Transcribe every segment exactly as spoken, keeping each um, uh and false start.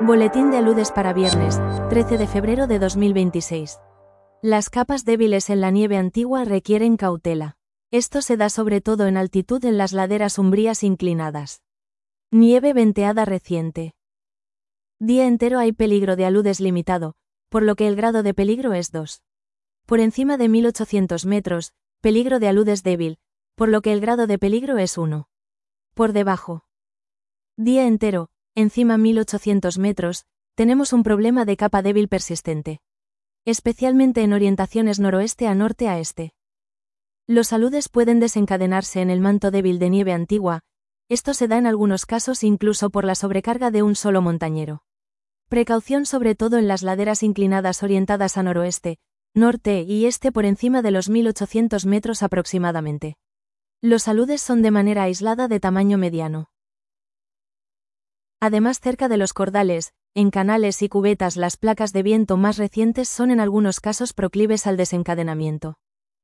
Boletín de aludes para viernes, trece de febrero de dos mil veintiséis. Las capas débiles en la nieve antigua requieren cautela. Esto se da sobre todo en altitud en las laderas umbrías inclinadas. Nieve venteada reciente. Día entero hay peligro de aludes limitado, por lo que el grado de peligro es dos. Por encima de mil ochocientos metros, peligro de aludes débil, por lo que el grado de peligro es uno. Por debajo. Día entero, encima mil ochocientos metros, tenemos un problema de capa débil persistente. Especialmente en orientaciones noroeste a norte a este. Los aludes pueden desencadenarse en el manto débil de nieve antigua, esto se da en algunos casos incluso por la sobrecarga de un solo montañero. Precaución sobre todo en las laderas inclinadas orientadas a noroeste, norte y este por encima de los mil ochocientos metros aproximadamente. Los aludes son de manera aislada de tamaño mediano. Además, cerca de los cordales, en canales y cubetas, las placas de viento más recientes son en algunos casos proclives al desencadenamiento.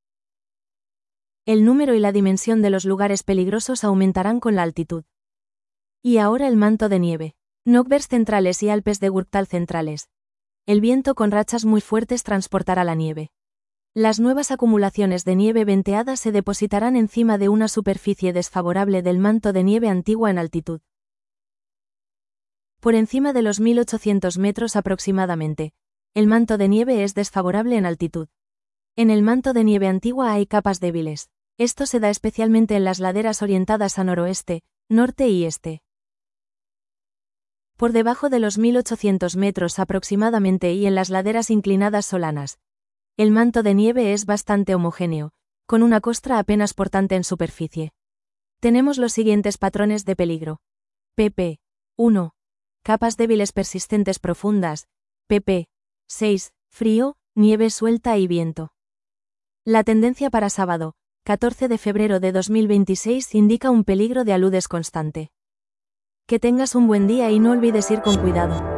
El número y la dimensión de los lugares peligrosos aumentarán con la altitud. Y ahora el manto de nieve. Nogbers centrales y Alpes de Wurmtal centrales. El viento con rachas muy fuertes transportará la nieve. Las nuevas acumulaciones de nieve venteada se depositarán encima de una superficie desfavorable del manto de nieve antigua en altitud. Por encima de los mil ochocientos metros aproximadamente, el manto de nieve es desfavorable en altitud. En el manto de nieve antigua hay capas débiles. Esto se da especialmente en las laderas orientadas a noroeste, norte y este. Por debajo de los mil ochocientos metros aproximadamente y en las laderas inclinadas solanas, el manto de nieve es bastante homogéneo, con una costra apenas portante en superficie. Tenemos los siguientes patrones de peligro. pp. uno. Capas débiles persistentes profundas. pp. seis. Frío, nieve suelta y viento. La tendencia para sábado, catorce de febrero de dos mil veintiséis, indica un peligro de aludes constante. Que tengas un buen día y no olvides ir con cuidado.